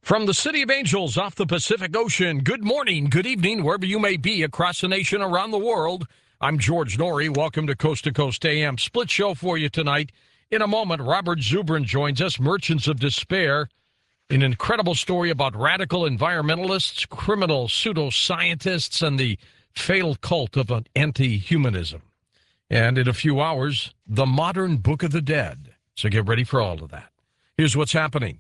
From the City of Angels off the Pacific Ocean, good morning, good evening, wherever you may be across the nation, around the world. I'm George Noory. Welcome to Coast AM. Split show for you tonight. In a moment, Robert Zubrin joins us, Merchants of Despair, an incredible story about radical environmentalists, criminal pseudoscientists, and the fatal cult of anti-humanism. And in a few hours, the modern Book of the Dead. So get ready for all of that. Here's what's happening.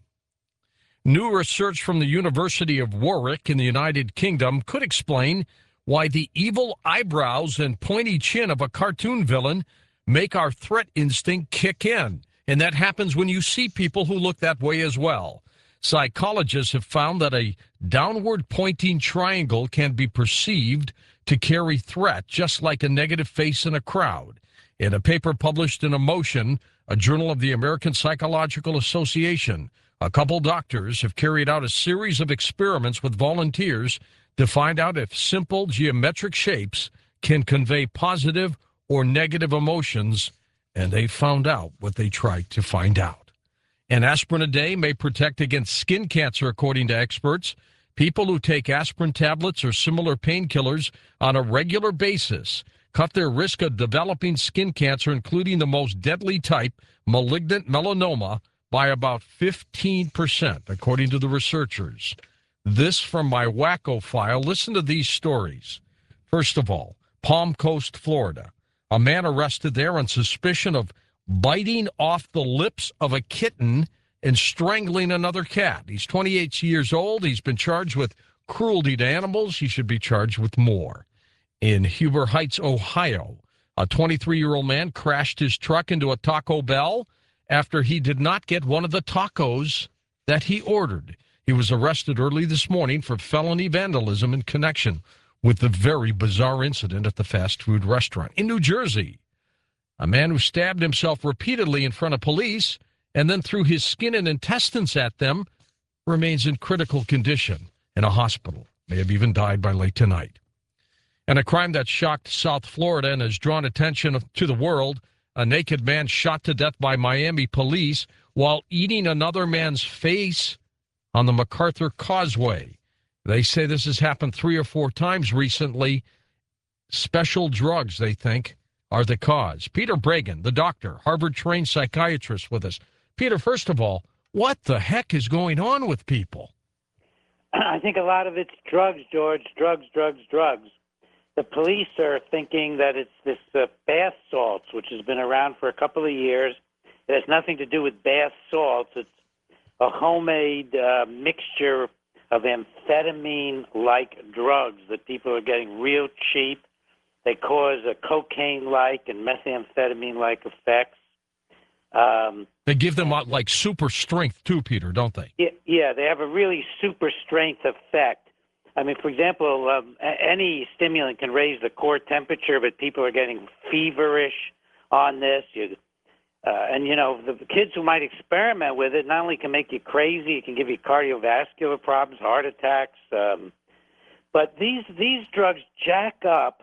New research from the University of Warwick in the United Kingdom could explain why the evil eyebrows and pointy chin of a cartoon villain make our threat instinct kick in. And that happens when you see people who look that way as well. Psychologists have found that a downward pointing triangle can be perceived to carry threat, just like a negative face in a crowd. In a paper published in Emotion, a journal of the American Psychological Association, a couple doctors have carried out a series of experiments with volunteers to find out if simple geometric shapes can convey positive or negative emotions, and they found out what they tried to find out. An aspirin a day may protect against skin cancer, according to experts. People who take aspirin tablets or similar painkillers on a regular basis cut their risk of developing skin cancer, including the most deadly type, malignant melanoma, by about 15%, according to the researchers. This from my wacko file. Listen to these stories. First of all, Palm Coast, Florida. A man arrested there on suspicion of biting off the lips of a kitten and strangling another cat. He's 28 years old. He's been charged with cruelty to animals. He should be charged with more. In Huber Heights, Ohio, a 23-year-old man crashed his truck into a Taco Bell after he did not get one of the tacos that he ordered. He was arrested early this morning for felony vandalism in connection with the very bizarre incident at the fast food restaurant. In New Jersey, a man who stabbed himself repeatedly in front of police and then threw his skin and intestines at them remains in critical condition in a hospital. May have even died by late tonight. And a crime that shocked South Florida and has drawn attention to the world. A naked man shot to death by Miami police while eating another man's face on the MacArthur Causeway. They say this has happened 3 or 4 times recently. Special drugs, they think, are the cause. Peter Breggin, the doctor, Harvard-trained psychiatrist, with us. Peter, first of all, what the heck is going on with people? I think a lot of it's drugs, George. Drugs. The police are thinking that it's this bath salts, which has been around for a couple of years. It has nothing to do with bath salts. It's a homemade mixture of amphetamine-like drugs that people are getting real cheap. They cause a cocaine-like and methamphetamine-like effects. They give them like super strength too, Peter, don't they? Yeah, they have a really super strength effect. I mean, for example, any stimulant can raise the core temperature, but people are getting feverish on this. And, the kids who might experiment with it not only can make you crazy, it can give you cardiovascular problems, heart attacks. But these drugs jack up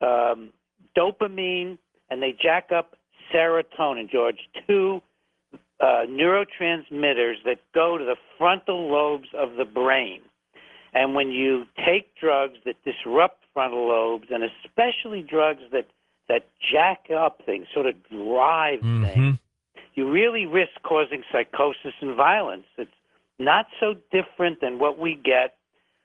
dopamine and they jack up serotonin, George, 2 neurotransmitters that go to the frontal lobes of the brain. And when you take drugs that disrupt frontal lobes, and especially drugs that jack up things, sort of drive things, you really risk causing psychosis and violence. It's not so different than what we get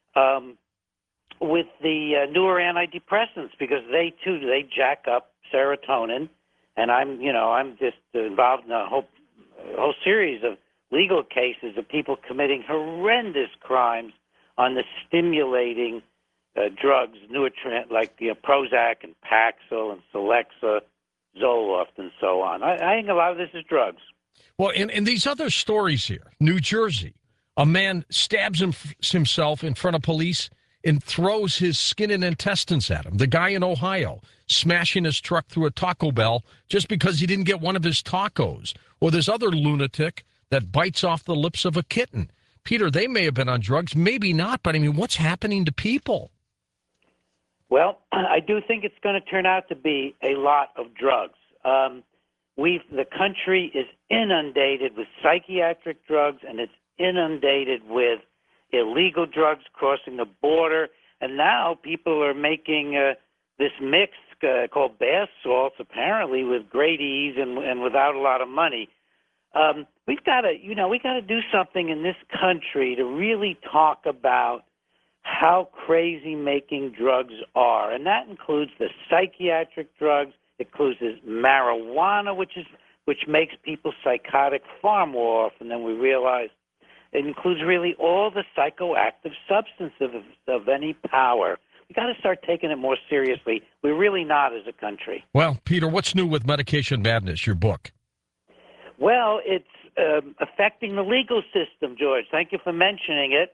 with the newer antidepressants, because they jack up serotonin. And I'm just involved in a whole series of legal cases of people committing horrendous crimes on the stimulating drugs, like Prozac and Paxil and Celexa, Zoloft, and so on. I think a lot of this is drugs. Well, in these other stories here, New Jersey, a man stabs himself in front of police and throws his skin and intestines at him. The guy in Ohio smashing his truck through a Taco Bell just because he didn't get one of his tacos. Or this other lunatic that bites off the lips of a kitten. Peter, they may have been on drugs, maybe not, but I mean, what's happening to people? Well, I do think it's going to turn out to be a lot of drugs. The country is inundated with psychiatric drugs, and it's inundated with illegal drugs crossing the border, and now people are making this mix called bath salts, apparently with great ease and without a lot of money. We've got to do something in this country to really talk about how crazy making drugs are, and that includes the psychiatric drugs. It includes marijuana, which makes people psychotic far more often than we realize. It includes really all the psychoactive substances of any power. We've got to start taking it more seriously. We're really not as a country. Well, Peter, what's new with Medication Madness, your book? Well, it's affecting the legal system, George. Thank you for mentioning it.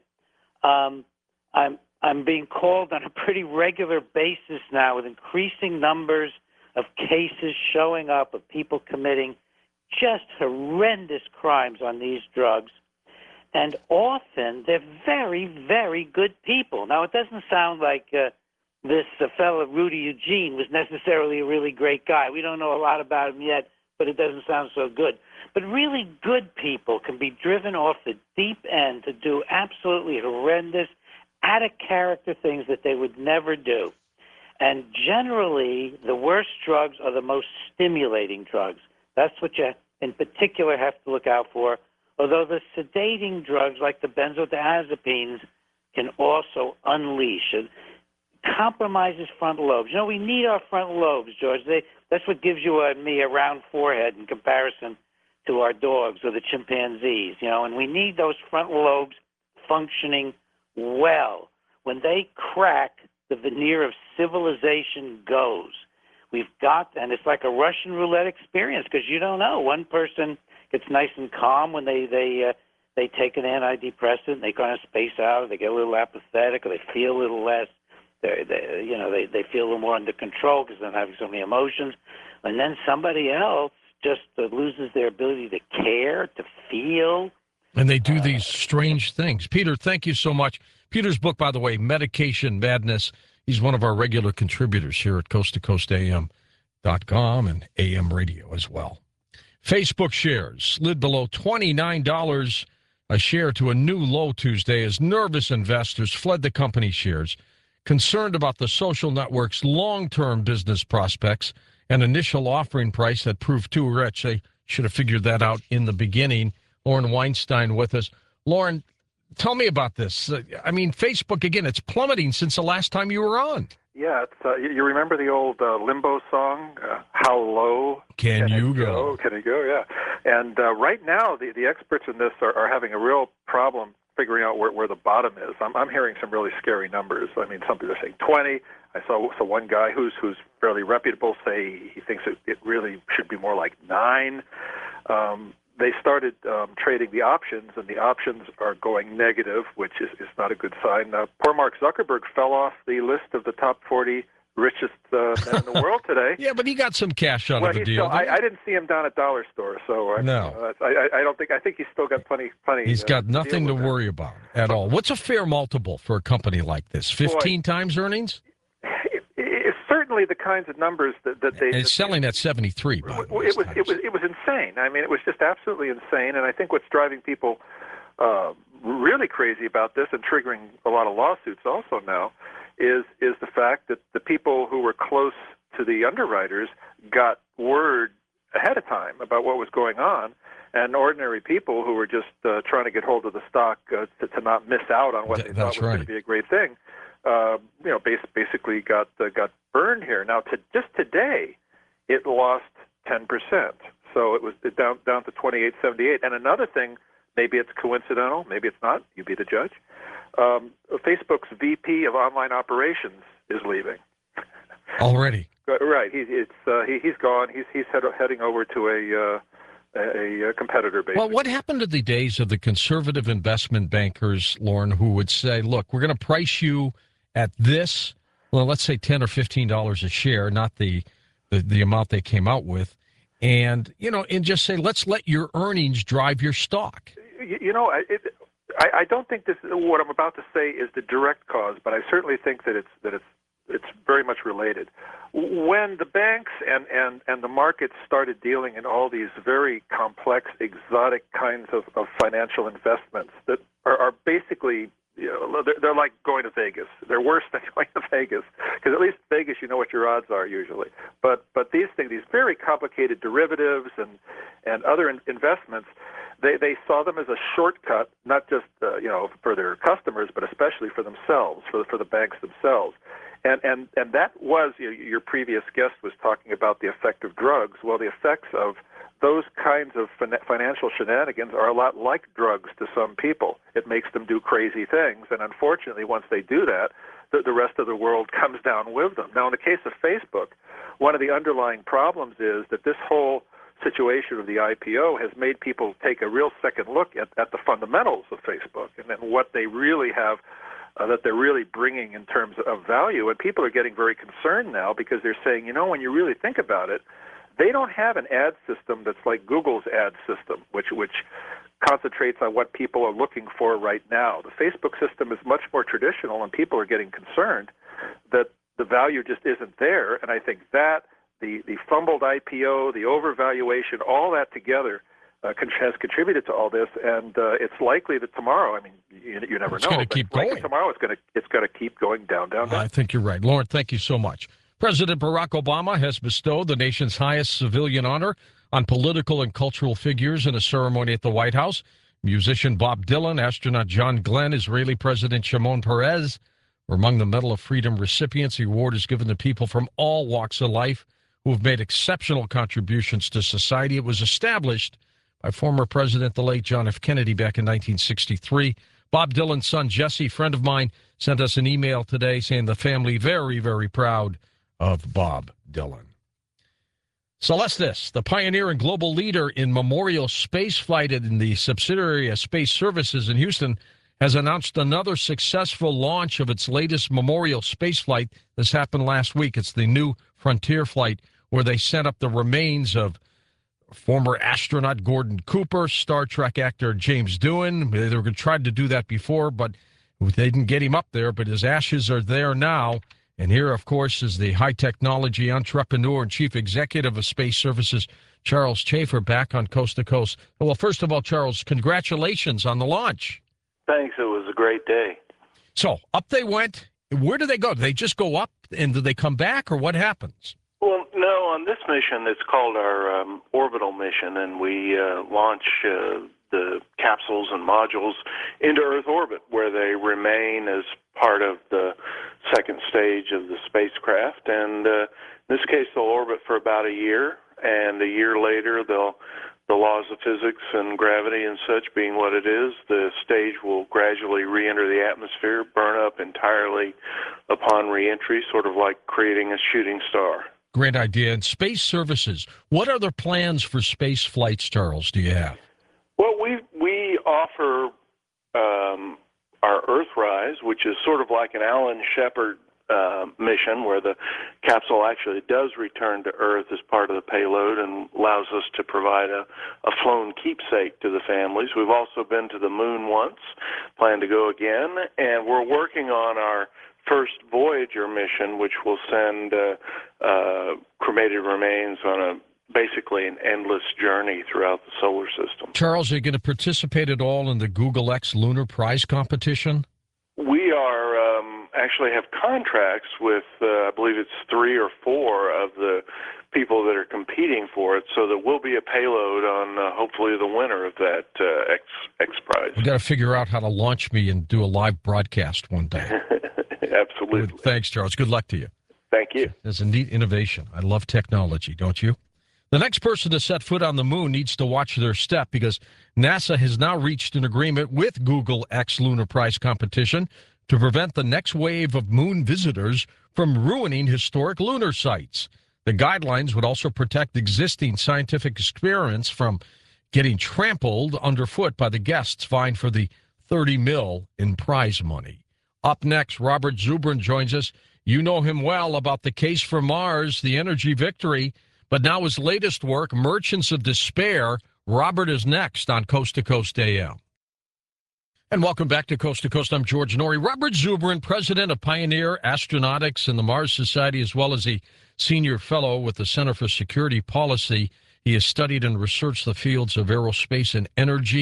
I'm being called on a pretty regular basis now with increasing numbers of cases showing up of people committing just horrendous crimes on these drugs. And often they're very, very good people. Now, it doesn't sound like this fellow Rudy Eugene was necessarily a really great guy. We don't know a lot about him yet, but it doesn't sound so good. But really good people can be driven off the deep end to do absolutely horrendous, out-of-character things that they would never do. And generally, the worst drugs are the most stimulating drugs. That's what you, in particular, have to look out for. Although the sedating drugs, like the benzodiazepines, can also unleash. It compromises frontal lobes. You know, we need our frontal lobes, George. That's what gives you and me a round forehead in comparison to our dogs or the chimpanzees, you know, and we need those frontal lobes functioning well. When they crack, the veneer of civilization goes. We've got, and it's like a Russian roulette experience because you don't know. One person gets nice and calm when they take an antidepressant, they kind of space out, they get a little apathetic, or they feel a little less. They feel a little more under control because they're not having so many emotions. And then somebody else just loses their ability to care, to feel. And they do these strange things. Peter, thank you so much. Peter's book, by the way, Medication Madness. He's one of our regular contributors here at coasttocoastam.com and AM radio as well. Facebook shares slid below $29 a share to a new low Tuesday as nervous investors fled the company shares, concerned about the social network's long-term business prospects and initial offering price that proved too rich. They should have figured that out in the beginning. Lauren Weinstein with us. Lauren, tell me about this. I mean, Facebook, again, it's plummeting since the last time you were on. Yeah, it's, you remember the old Limbo song, How Low Can You Go? Can it go, yeah. And right now, the experts in this are having a real problem figuring out where the bottom is. I'm hearing some really scary numbers. I mean, some people are saying 20. I saw one guy who's fairly reputable say he thinks it really should be more like 9. They started trading the options, and the options are going negative, which is not a good sign. Poor Mark Zuckerberg fell off the list of the top 40 richest men in the world today. Yeah, but he got some cash out of the deal. I didn't see him down at Dollar Store, so no. I don't think. I think he's still got plenty. He's got nothing to worry about at all. What's a fair multiple for a company like this? 15 times earnings? It's certainly the kinds of numbers that they. And it's selling at 73. By the way, it was insane. I mean, it was just absolutely insane. And I think what's driving people really crazy about this and triggering a lot of lawsuits also now is the fact that the people who were close to the underwriters got word ahead of time about what was going on, and ordinary people who were just trying to get hold of the stock to not miss out on what they thought was going to be a great thing. Basically got burned here. Now, just today, it lost 10%. So it was down to 28.78. And another thing, maybe it's coincidental, maybe it's not. You be the judge. Facebook's VP of online operations is leaving. Already. Right. He's gone. He's heading over to a competitor, basically. Well, what happened to the days of the conservative investment bankers, Lauren, who would say, look, we're going to price you at this, well, let's say $10 or $15 a share, not the amount they came out with, and just say, let's let your earnings drive your stock. I don't think this. What I'm about to say is the direct cause, but I certainly think that it's very much related. When the banks and the markets started dealing in all these very complex, exotic kinds of financial investments that are basically they're like going to Vegas. They're worse than going to Vegas, because at least Vegas, you know what your odds are usually. But these things, these very complicated derivatives and other investments, they saw them as a shortcut, not just for their customers, but especially for themselves, for the banks themselves. And that was, your previous guest was talking about the effect of drugs. Well, the effects of those kinds of financial shenanigans are a lot like drugs to some people. It makes them do crazy things, and unfortunately, once they do that, the rest of the world comes down with them. Now, in the case of Facebook, one of the underlying problems is that this whole situation of the IPO has made people take a real second look at the fundamentals of Facebook and then what they really have, that they're really bringing in terms of value. And people are getting very concerned now because they're saying, when you really think about it, they don't have an ad system that's like Google's ad system, which concentrates on what people are looking for right now. The Facebook system is much more traditional, and people are getting concerned that the value just isn't there. And I think that the fumbled IPO, the overvaluation, all that together has contributed to all this, and it's likely that tomorrow, you never know. It's going to keep going. Tomorrow it's going to keep going down. I think you're right. Lauren, thank you so much. President Barack Obama has bestowed the nation's highest civilian honor on political and cultural figures in a ceremony at the White House. Musician Bob Dylan, astronaut John Glenn, Israeli President Shimon Peres were among the Medal of Freedom recipients. The award is given to people from all walks of life who have made exceptional contributions to society. It was established by former President, the late John F. Kennedy, back in 1963. Bob Dylan's son, Jesse, friend of mine, sent us an email today saying the family very, very proud of Bob Dylan. Celestis, the pioneer and global leader in memorial space flight in the subsidiary of Space Services in Houston, has announced another successful launch of its latest memorial space flight. This happened last week. It's the New Frontier flight, where they sent up the remains of former astronaut Gordon Cooper, Star Trek actor James Doohan. They were going to try to do that before, but they didn't get him up there. But his ashes are there now. And here, of course, is the high-technology entrepreneur and chief executive of Space Services, Charles Chafer, back on Coast to Coast. Well, first of all, Charles, congratulations on the launch. Thanks. It was a great day. So up they went. Where do they go? Do they just go up, and do they come back, or what happens? Well, no, on this mission, it's called our orbital mission, and we launch the capsules and modules into Earth orbit, where they remain as part of the second stage of the spacecraft. And in this case, they'll orbit for about a year, and a year later, the laws of physics and gravity and such being what it is, the stage will gradually re-enter the atmosphere, burn up entirely upon re-entry, sort of like creating a shooting star. Great idea. And Space Services, what other plans for space flights, Charles, do you have? Well, we offer our Earthrise, which is sort of like an Alan Shepard mission, where the capsule actually does return to Earth as part of the payload and allows us to provide a flown keepsake to the families. We've also been to the moon once, plan to go again, and we're working on our first Voyager mission, which will send cremated remains on basically an endless journey throughout the solar system. Charles, are you going to participate at all in the Google X Lunar Prize competition? We are actually have contracts with, I believe it's 3 or 4 of the people that are competing for it, so there will be a payload on hopefully the winner of that X Prize. We've got to figure out how to launch me and do a live broadcast one day. Absolutely. Good. Thanks, Charles. Good luck to you. Thank you. It's a neat innovation. I love technology, don't you? The next person to set foot on the moon needs to watch their step, because NASA has now reached an agreement with Google X Lunar Prize competition to prevent the next wave of moon visitors from ruining historic lunar sites. The guidelines would also protect existing scientific experiments from getting trampled underfoot by the guests vying for the $30 million in prize money. Up next, Robert Zubrin joins us. You know him well about the Case for Mars, the energy victory, but now his latest work, Merchants of Despair. Robert is next on Coast to Coast AM. And welcome back to Coast. I'm George Noory. Robert Zubrin, president of Pioneer Astronautics and the Mars Society, as well as a senior fellow with the Center for Security Policy. He has studied and researched the fields of aerospace and energy.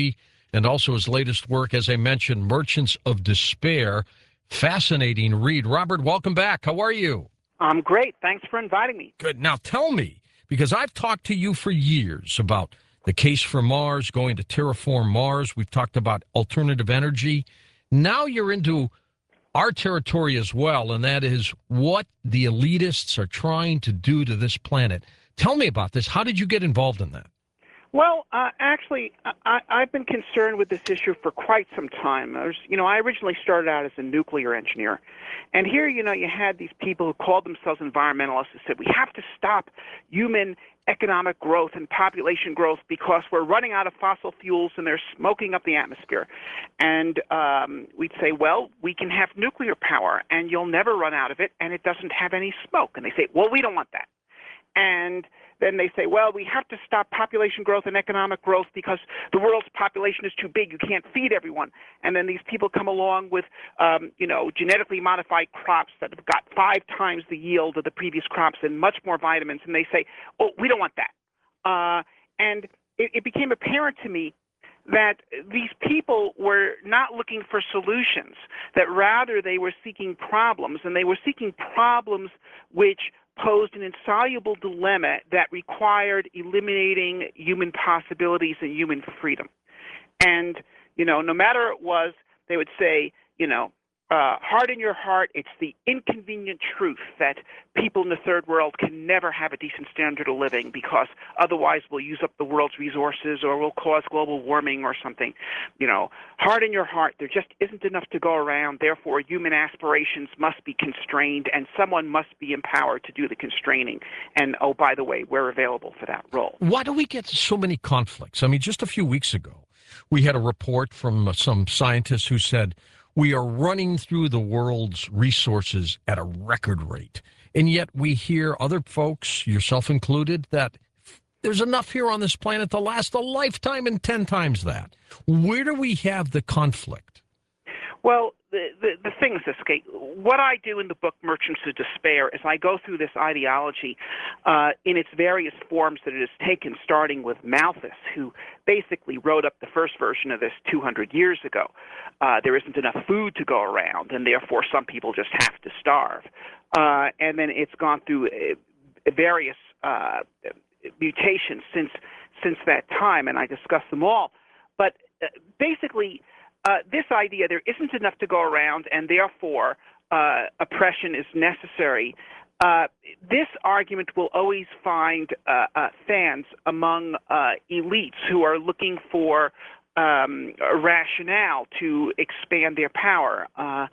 and also his latest work, as I mentioned, Merchants of Despair. Fascinating read. Robert, welcome back. How are you? I'm great. Thanks for inviting me. Good. Now tell me, because I've talked to you for years about the case for Mars, going to terraform Mars. We've talked about alternative energy. Now you're into our territory as well, and that is what the elitists are trying to do to this planet. Tell me about this. How did you get involved in that? Well, actually, I've been concerned with this issue for quite some time. I originally started out as a nuclear engineer. And here, you had these people who called themselves environmentalists who said, we have to stop human economic growth and population growth because we're running out of fossil fuels and they're smoking up the atmosphere. And we'd say, well, we can have nuclear power and you'll never run out of it and it doesn't have any smoke. And they say, well, we don't want that. And then they say, well, we have to stop population growth and economic growth because the world's population is too big. You can't feed everyone. And then these people come along with, genetically modified crops that have got 5 times the yield of the previous crops and much more vitamins. And they say, oh, we don't want that. And it became apparent to me that these people were not looking for solutions, that rather they were seeking problems, and they were seeking problems which posed an insoluble dilemma that required eliminating human possibilities and human freedom. And, no matter it was, they would say, harden your heart. It's the inconvenient truth that people in the third world can never have a decent standard of living because otherwise we'll use up the world's resources or we'll cause global warming or something. Harden your heart. There just isn't enough to go around. Therefore, human aspirations must be constrained and someone must be empowered to do the constraining. And, oh, by the way, we're available for that role. Why do we get so many conflicts? I mean, just a few weeks ago, we had a report from some scientists who said, we are running through the world's resources at a record rate. And yet we hear other folks, yourself included, that there's enough here on this planet to last a lifetime and 10 times that. Where do we have the conflict? Well, the thing is this, Kate. What I do in the book Merchants of Despair is I go through this ideology in its various forms that it has taken, starting with Malthus, who basically wrote up the first version of this 200 years ago. There isn't enough food to go around, and therefore some people just have to starve. And then it's gone through various mutations since that time, and I discuss them all. But basically, this idea there isn't enough to go around, and therefore oppression is necessary. This argument will always find fans among elites who are looking for a rationale to expand their power.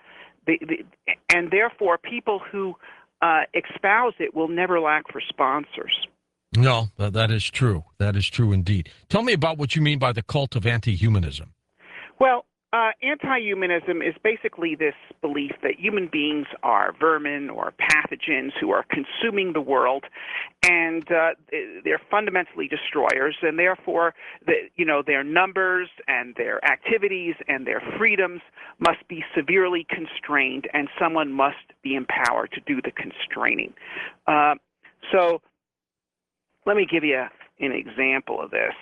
And therefore, people who espouse it will never lack for sponsors. No, that is true. That is true indeed. Tell me about what you mean by the cult of anti-humanism. Well, anti-humanism is basically this belief that human beings are vermin or pathogens who are consuming the world, and they're fundamentally destroyers, and therefore, their numbers and their activities and their freedoms must be severely constrained, and someone must be empowered to do the constraining. So let me give you an example of this.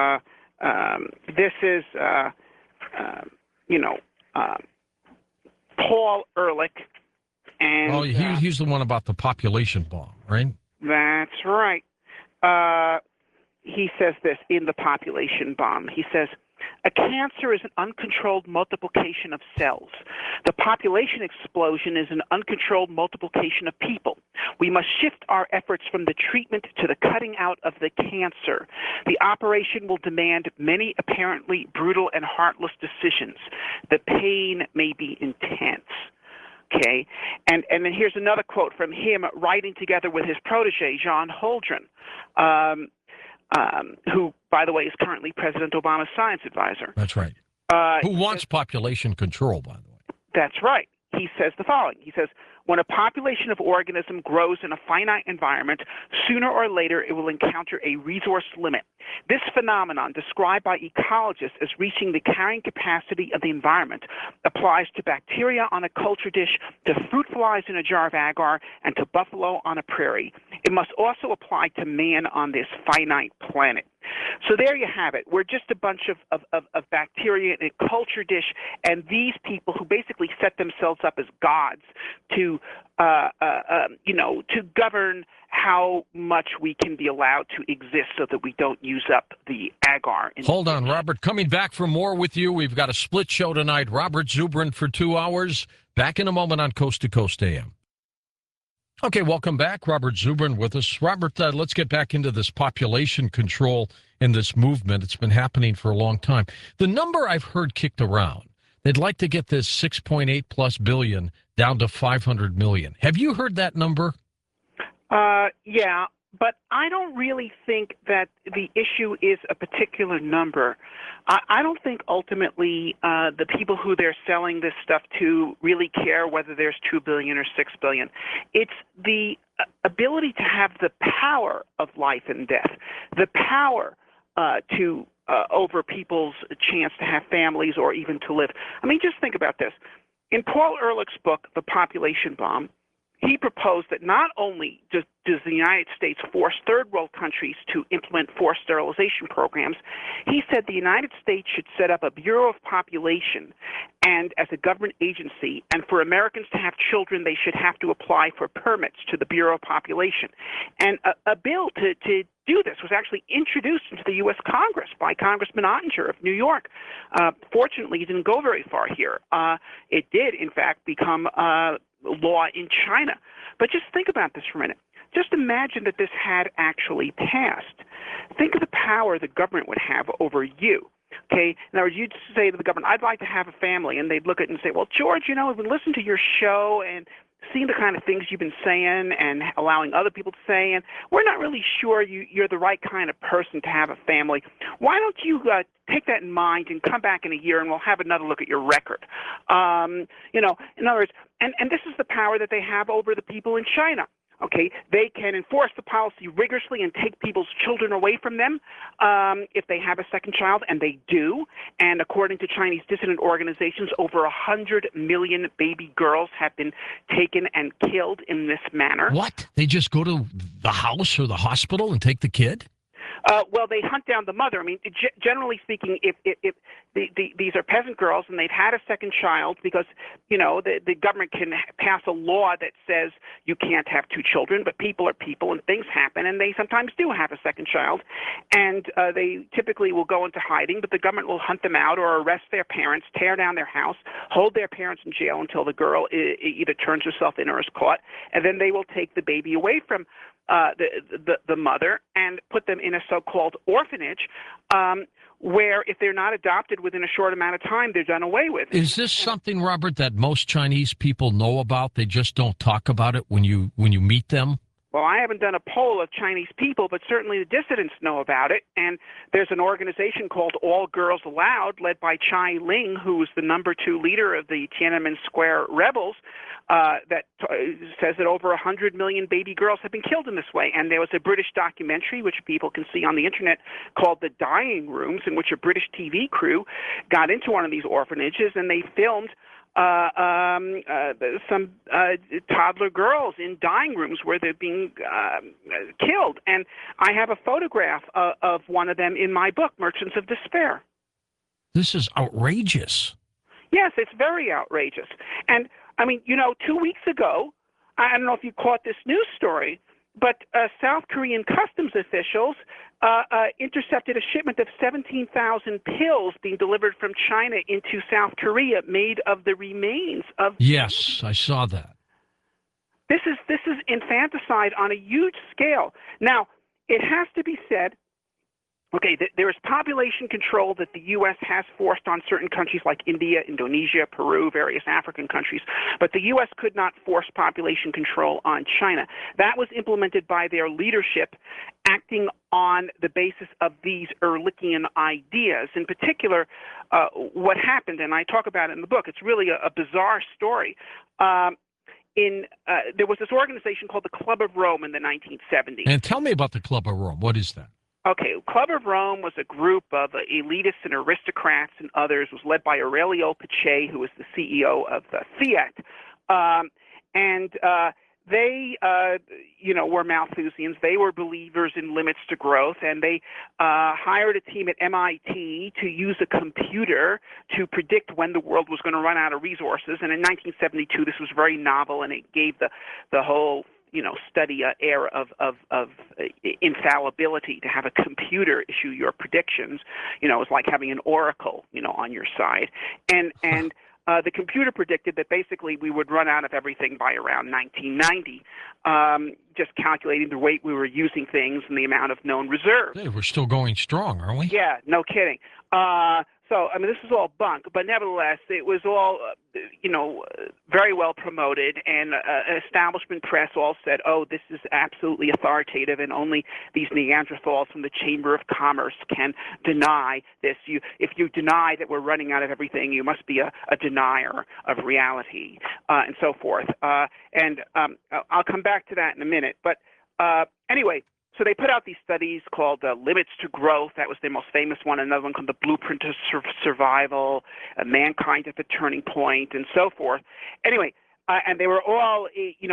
This is Paul Ehrlich. And, he's the one about the population bomb, right? That's right. He says this in The Population Bomb. He says, a cancer is an uncontrolled multiplication of cells. The population explosion is an uncontrolled multiplication of people. We must shift our efforts from the treatment to the cutting out of the cancer. The operation will demand many apparently brutal and heartless decisions. The pain may be intense. Okay, and then here's another quote from him writing together with his protege, John Holdren, who, by the way, is currently President Obama's science advisor. That's right. Who wants population control, by the way. That's right. He says the following. He says, when a population of organism grows in a finite environment, sooner or later it will encounter a resource limit. This phenomenon, described by ecologists as reaching the carrying capacity of the environment, applies to bacteria on a culture dish, to fruit flies in a jar of agar, and to buffalo on a prairie. It must also apply to man on this finite planet. So there you have it. We're just a bunch of bacteria in a culture dish, and these people who basically set themselves up as gods to, to govern how much we can be allowed to exist so that we don't use up the agar. Hold on, Robert. Coming back for more with you. We've got a split show tonight. Robert Zubrin for 2 hours. Back in a moment on Coast to Coast AM. Okay, welcome back. Robert Zubrin with us. Robert, let's get back into this population control and this movement. It's been happening for a long time. The number I've heard kicked around, they'd like to get this 6.8 plus billion down to 500 million. Have you heard that number? Yeah, but I don't really think that the issue is a particular number. I don't think ultimately the people who they're selling this stuff to really care whether there's 2 billion or 6 billion. It's the ability to have the power of life and death, the power to over people's chance to have families or even to live. I mean, just think about this. In Paul Ehrlich's book, The Population Bomb, he proposed that not only does the United States force third world countries to implement forced sterilization programs, he said the United States should set up a Bureau of Population and as a government agency, and for Americans to have children, they should have to apply for permits to the Bureau of Population. And a bill to do this was actually introduced into the U.S. Congress by Congressman Ottinger of New York. Fortunately, it didn't go very far here. It did, in fact, become law in China. But just think about this for a minute. Just imagine that this had actually passed. Think of the power the government would have over you. Okay, in other words, you'd say to the government, I'd like to have a family, and they'd look at it and say, well, George, I've been listening to your show and seeing the kind of things you've been saying and allowing other people to say, and we're not really sure you're the right kind of person to have a family. Why don't you take that in mind and come back in a year and we'll have another look at your record? In other words, and this is the power that they have over the people in China. Okay, they can enforce the policy rigorously and take people's children away from them if they have a second child, and they do. And according to Chinese dissident organizations, over 100 million baby girls have been taken and killed in this manner. What? They just go to the house or the hospital and take the kid? Well, they hunt down the mother. I mean, generally speaking, if these are peasant girls and they've had a second child, because the government can pass a law that says you can't have two children, but people are people and things happen, and they sometimes do have a second child, and they typically will go into hiding, but the government will hunt them out or arrest their parents, tear down their house, hold their parents in jail until the girl either turns herself in or is caught, and then they will take the baby away from the mother and put them in a so-called orphanage where if they're not adopted within a short amount of time, they're done away with. Is this something, Robert, that most Chinese people know about? They just don't talk about it when you meet them? Well, I haven't done a poll of Chinese people, but certainly the dissidents know about it. And there's an organization called All Girls Aloud, led by Chai Ling, who is the number 2 leader of the Tiananmen Square rebels, that says that over 100 million baby girls have been killed in this way. And there was a British documentary, which people can see on the internet, called The Dying Rooms, in which a British TV crew got into one of these orphanages and they filmed some toddler girls in dying rooms where they're being killed. And I have a photograph of one of them in my book, Merchants of Despair. This is outrageous. Yes, it's very outrageous. And, I mean, 2 weeks ago, I don't know if you caught this news story, but South Korean customs officials intercepted a shipment of 17,000 pills being delivered from China into South Korea, made of the remains of. Yes, I saw that. This is infanticide on a huge scale. Now, it has to be said. Okay, there is population control that the U.S. has forced on certain countries like India, Indonesia, Peru, various African countries, but the U.S. could not force population control on China. That was implemented by their leadership acting on the basis of these Ehrlichian ideas. In particular, what happened, and I talk about it in the book, it's really a bizarre story. There was this organization called the Club of Rome in the 1970s. And tell me about the Club of Rome. What is that? Okay, Club of Rome was a group of elitists and aristocrats and others. It was led by Aurelio Pache, who was the CEO of Fiat. And they, were Malthusians. They were believers in limits to growth, and they hired a team at MIT to use a computer to predict when the world was going to run out of resources. And in 1972, this was very novel, and it gave the whole study air of infallibility to have a computer issue your predictions. It was like having an oracle, on your side. And the computer predicted that basically we would run out of everything by around 1990, just calculating the rate we were using things and the amount of known reserves. Hey, we're still going strong, aren't we? Yeah, no kidding. So, this is all bunk, but nevertheless, it was all, very well promoted, and establishment press all said, oh, this is absolutely authoritative, and only these Neanderthals from the Chamber of Commerce can deny this. If you deny that we're running out of everything, you must be a denier of reality, and so forth. And I'll come back to that in a minute. But anyway, so they put out these studies called Limits to Growth. That was their most famous one. Another one called The Blueprint of Survival, Mankind at the Turning Point, and so forth. Anyway, and they were all,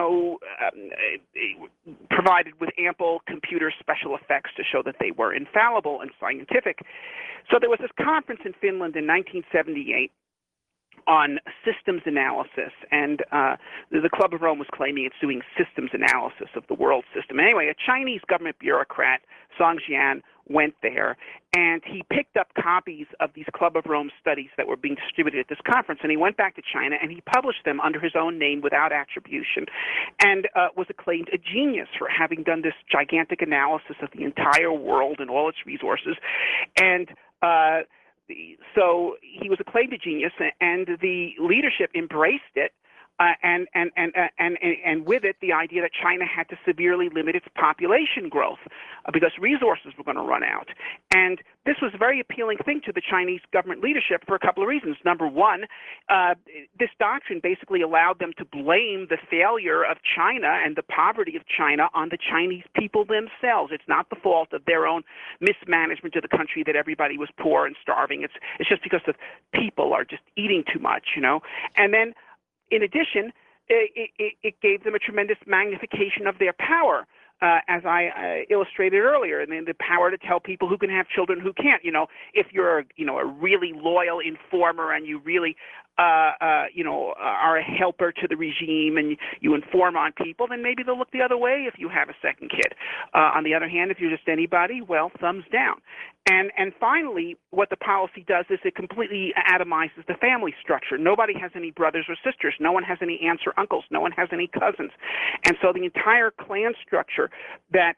provided with ample computer special effects to show that they were infallible and scientific. So there was this conference in Finland in 1978 on systems analysis, and the Club of Rome was claiming it's doing systems analysis of the world system. Anyway, a Chinese government bureaucrat, Song Jian, went there, and he picked up copies of these Club of Rome studies that were being distributed at this conference, and he went back to China, and he published them under his own name without attribution, and was acclaimed a genius for having done this gigantic analysis of the entire world and all its resources. And so he was acclaimed a genius, and the leadership embraced it, and with it the idea that China had to severely limit its population growth because resources were going to run out. And this was a very appealing thing to the Chinese government leadership for a couple of reasons. Number one, this doctrine basically allowed them to blame the failure of China and the poverty of China on the Chinese people themselves. It's not the fault of their own mismanagement of the country that everybody was poor and starving. It's just because the people are just eating too much, And then, in addition, it gave them a tremendous magnification of their power, as I illustrated earlier, and then the power to tell people who can have children, who can't. If you're a really loyal informer and you really are a helper to the regime and you inform on people, then maybe they'll look the other way if you have a second kid. On the other hand, if you're just anybody, well, thumbs down. And finally, what the policy does is it completely atomizes the family structure. Nobody has any brothers or sisters. No one has any aunts or uncles. No one has any cousins. And so the entire clan structure that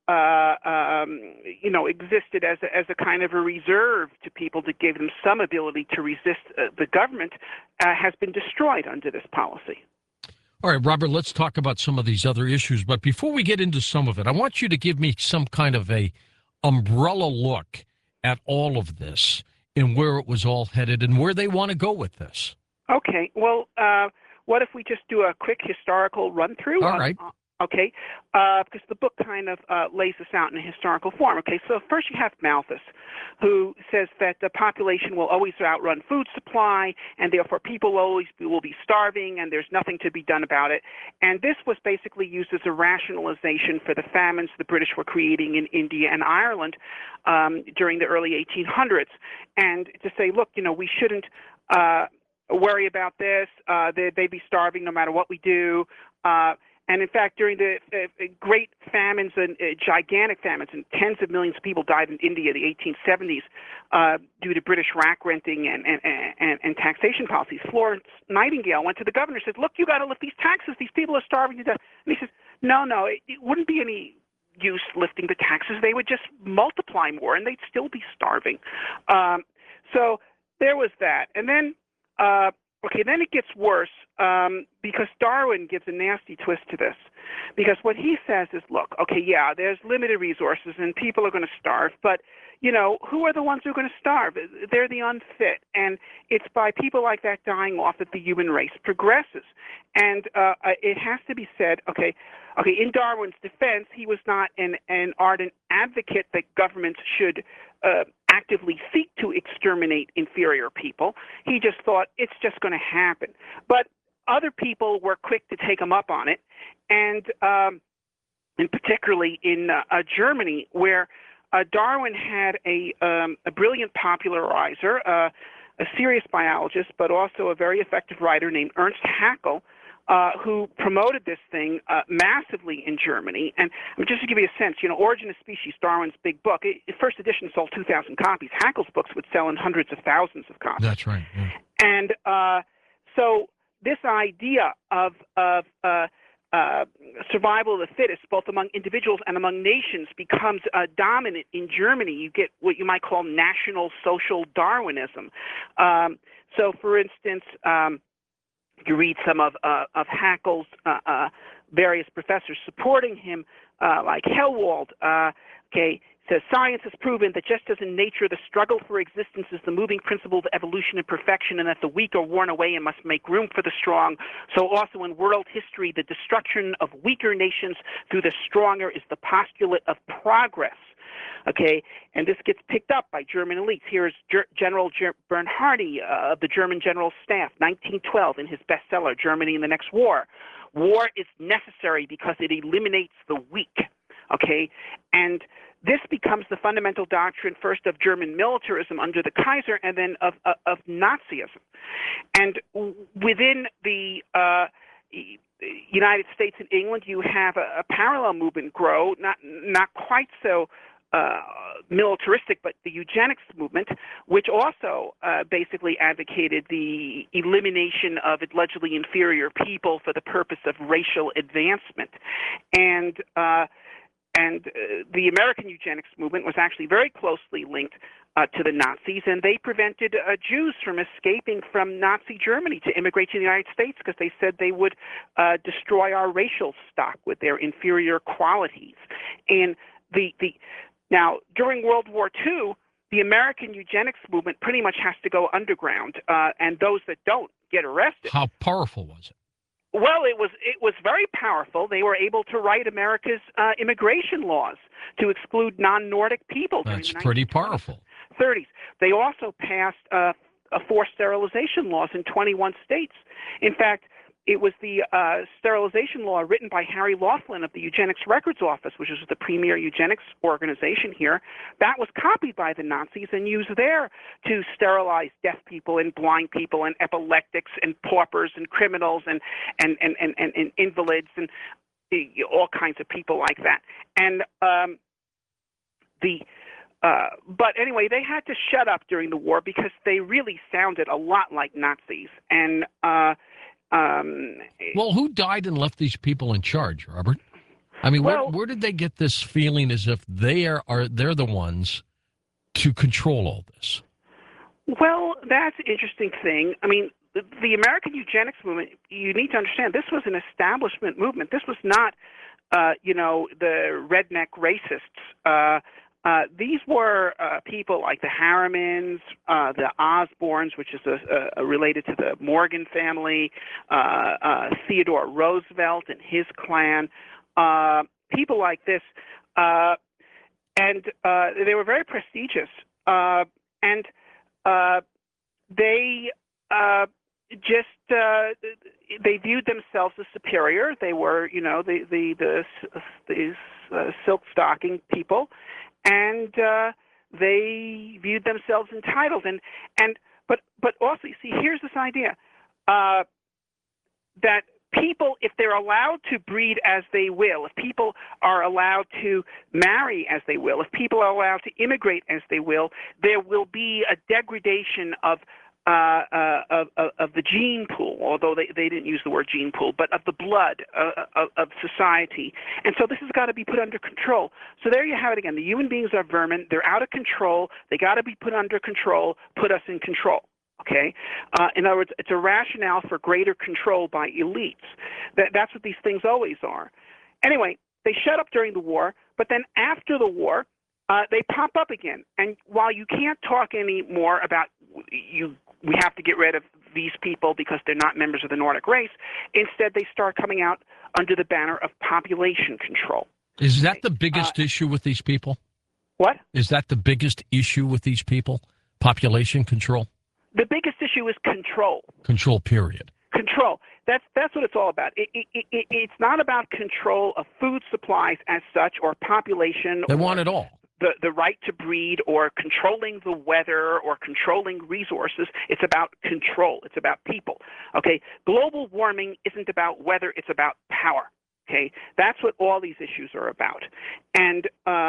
existed as a kind of a reserve to people to give them some ability to resist the government has been destroyed under this policy. All right, Robert, let's talk about some of these other issues. But before we get into some of it, I want you to give me some kind of a umbrella look at all of this and where it was all headed and where they want to go with this. Okay. Well, what if we just do a quick historical run-through? All right. Okay, because the book kind of lays this out in a historical form. Okay, so first you have Malthus, who says that the population will always outrun food supply, and therefore people will be starving, and there's nothing to be done about it. And this was basically used as a rationalization for the famines the British were creating in India and Ireland during the early 1800s, and to say, look, we shouldn't worry about this. They'd be starving no matter what we do. And in fact, during the great famines and gigantic famines, and tens of millions of people died in India in the 1870s due to British rack renting and taxation policies. Florence Nightingale went to the governor and said, look, you got to lift these taxes. These people are starving to death. And he says, no, it wouldn't be any use lifting the taxes. They would just multiply more, and they'd still be starving. So there was that. And then then it gets worse because Darwin gives a nasty twist to this. Because what he says is, look, there's limited resources and people are going to starve, but, who are the ones who are going to starve? They're the unfit. And it's by people like that dying off that the human race progresses. And it has to be said, in Darwin's defense, he was not an ardent advocate that governments should actively seek to exterminate inferior people. He just thought it's just going to happen. But other people were quick to take him up on it, and particularly in Germany, where Darwin had a brilliant popularizer, a serious biologist, but also a very effective writer named Ernst Haeckel, who promoted this thing massively in Germany. And just to give you a sense, Origin of Species, Darwin's big book, first edition sold 2,000 copies. Haeckel's books would sell in hundreds of thousands of copies. That's right. Yeah. And so this idea of survival of the fittest, both among individuals and among nations, becomes dominant in Germany. You get what you might call national social Darwinism. So, for instance, you read some of Haeckel's various professors supporting him, like Hellwald. Says science has proven that just as in nature the struggle for existence is the moving principle of evolution and perfection, and that the weak are worn away and must make room for the strong, so also in world history the destruction of weaker nations through the stronger is the postulate of progress. And this gets picked up by German elites. Here's General Bernhardi of the German General Staff, 1912, in his bestseller, Germany in the Next War. War is necessary because it eliminates the weak. And this becomes the fundamental doctrine first of German militarism under the Kaiser, and then of Nazism. And within the United States and England, you have a parallel movement grow, not quite so militaristic, but the eugenics movement, which also basically advocated the elimination of allegedly inferior people for the purpose of racial advancement. And the American eugenics movement was actually very closely linked to the Nazis, and they prevented Jews from escaping from Nazi Germany to immigrate to the United States because they said they would destroy our racial stock with their inferior qualities. And now, during World War II, the American eugenics movement pretty much has to go underground, and those that don't get arrested. How powerful was it? Well, it was very powerful. They were able to write America's immigration laws to exclude non-Nordic people. That's pretty powerful. 30s. They also passed forced sterilization laws in 21 states. In fact, it was the sterilization law written by Harry Laughlin of the Eugenics Records Office, which is the premier eugenics organization here, that was copied by the Nazis and used there to sterilize deaf people and blind people and epileptics and paupers and criminals and invalids and all kinds of people like that. And but anyway, they had to shut up during the war because they really sounded a lot like Nazis. And well, who died and left these people in charge, Robert? I mean, where did they get this feeling as if they're the ones to control all this? Well, that's an interesting thing. I mean, the American eugenics movement, you need to understand, this was an establishment movement. This was not, the redneck racists. These were people like the Harrimans, the Osborns, which is related to the Morgan family, Theodore Roosevelt and his clan, people like this. And they were very prestigious. And they they viewed themselves as superior. They were, these silk stocking people. And they viewed themselves entitled, but also, you see, here's this idea that people, if they're allowed to breed as they will, if people are allowed to marry as they will, if people are allowed to immigrate as they will, there will be a degradation of the gene pool, although they didn't use the word gene pool, but of the blood of society. And so this has got to be put under control. So there you have it again. The human beings are vermin. They're out of control. They got to be put under control, put us in control. In other words, it's a rationale for greater control by elites. That's what these things always are. Anyway, they shut up during the war, but then after the war, they pop up again. And while you can't talk anymore about we have to get rid of these people because they're not members of the Nordic race, instead they start coming out under the banner of population control. Is that the biggest issue with these people? What? Is that the biggest issue with these people? Population control? The biggest issue is control. Control, period. Control. That's what it's all about. It's not about control of food supplies as such, or population. They want it all. The right to breed, or controlling the weather, or controlling resources. It's about control. It's about people. Okay. Global warming isn't about weather. It's about power. Okay. That's what all these issues are about. And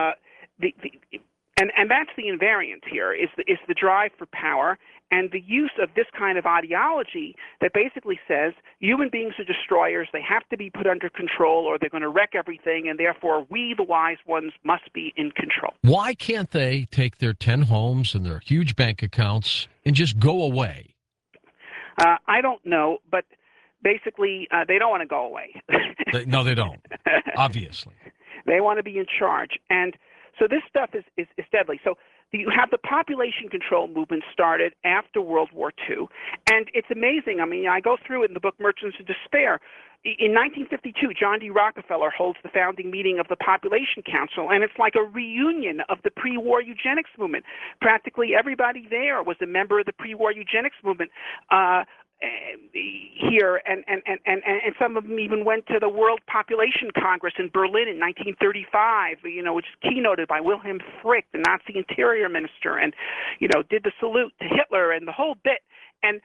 and that's the invariant here, is the drive for power and the use of this kind of ideology that basically says human beings are destroyers, they have to be put under control or they're going to wreck everything, and therefore we, the wise ones, must be in control. Why can't they take their 10 homes and their huge bank accounts and just go away? I don't know, but basically they don't want to go away. No, they don't, obviously. They want to be in charge. And so this stuff is deadly. So you have the population control movement started after World War II, and it's amazing. I mean, I go through it in the book Merchants of Despair. In 1952, John D. Rockefeller holds the founding meeting of the Population Council, and it's like a reunion of the pre-war eugenics movement. Practically everybody there was a member of the pre-war eugenics movement. Here, and some of them even went to the World Population Congress in Berlin in 1935, which is keynoted by Wilhelm Frick, the Nazi interior minister, and, did the salute to Hitler and the whole bit. And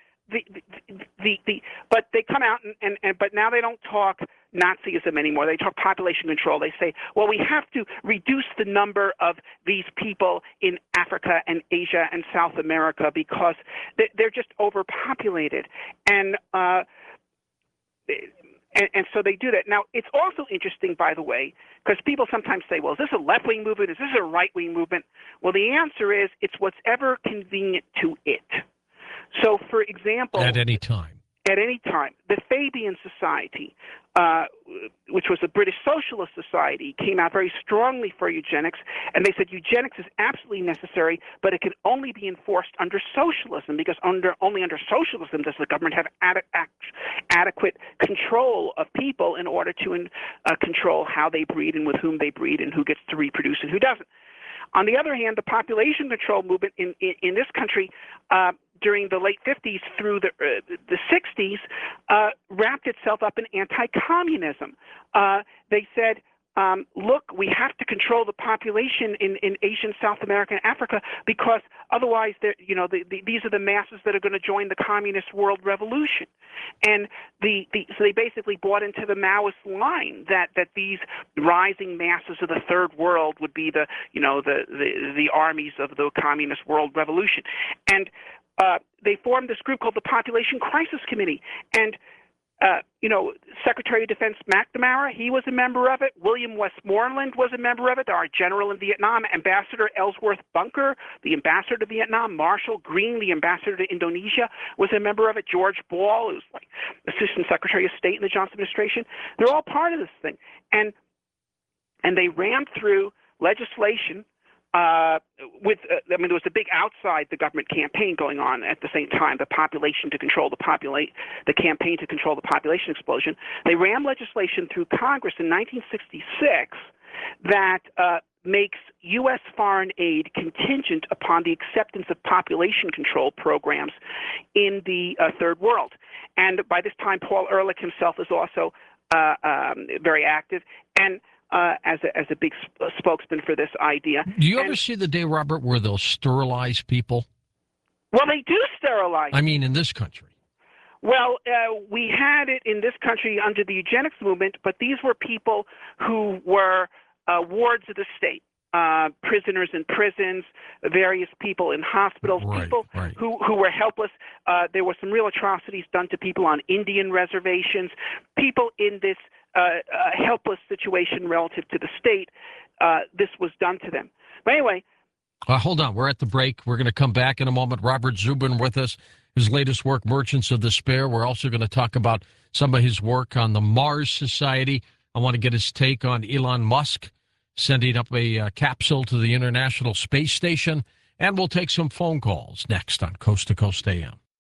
but they come out but now they don't talk Nazism anymore. They talk population control. They say, well, we have to reduce the number of these people in Africa and Asia and South America because they're just overpopulated. And so they do that. Now, it's also interesting, by the way, because people sometimes say, well, is this a left-wing movement? Is this a right-wing movement? Well, the answer is it's whatever convenient to it. So, for example, at any time, the Fabian Society, which was a British socialist society, came out very strongly for eugenics, and they said eugenics is absolutely necessary, but it can only be enforced under socialism, because only under socialism does the government have adequate control of people in order to control how they breed and with whom they breed and who gets to reproduce and who doesn't. On the other hand, the population control movement in this country during the late 50s through the 60s wrapped itself up in anti-communism. They said, look, we have to control the population in Asia, South America, and Africa, because otherwise, these are the masses that are going to join the communist world revolution. And so they basically bought into the Maoist line that these rising masses of the third world would be the armies of the communist world revolution. And they formed this group called the Population Crisis Committee. And Secretary of Defense McNamara, he was a member of it. William Westmoreland was a member of it, our general in Vietnam. Ambassador Ellsworth Bunker, the ambassador to Vietnam. Marshall Green, the ambassador to Indonesia, was a member of it. George Ball, who's like Assistant Secretary of State in the Johnson administration. They're all part of this thing. And they rammed through legislation there was a big outside the government campaign going on at the same time, the campaign to control the population explosion. They rammed legislation through Congress in 1966 that makes U.S. foreign aid contingent upon the acceptance of population control programs in the third world. And by this time, Paul Ehrlich himself is also very active, and as a big spokesman for this idea. Do you ever see the day, Robert, where they'll sterilize people? Well, they do sterilize. I mean, in this country. Well, we had it in this country under the eugenics movement, but these were people who were wards of the state, prisoners in prisons, various people in hospitals, people who were helpless. There were some real atrocities done to people on Indian reservations, people in this helpless situation relative to the state. This was done to them. But anyway. Hold on. We're at the break. We're going to come back in a moment. Robert Zubin with us, his latest work, Merchants of Despair. We're also going to talk about some of his work on the Mars Society. I want to get his take on Elon Musk sending up a capsule to the International Space Station. And we'll take some phone calls next on Coast to Coast AM.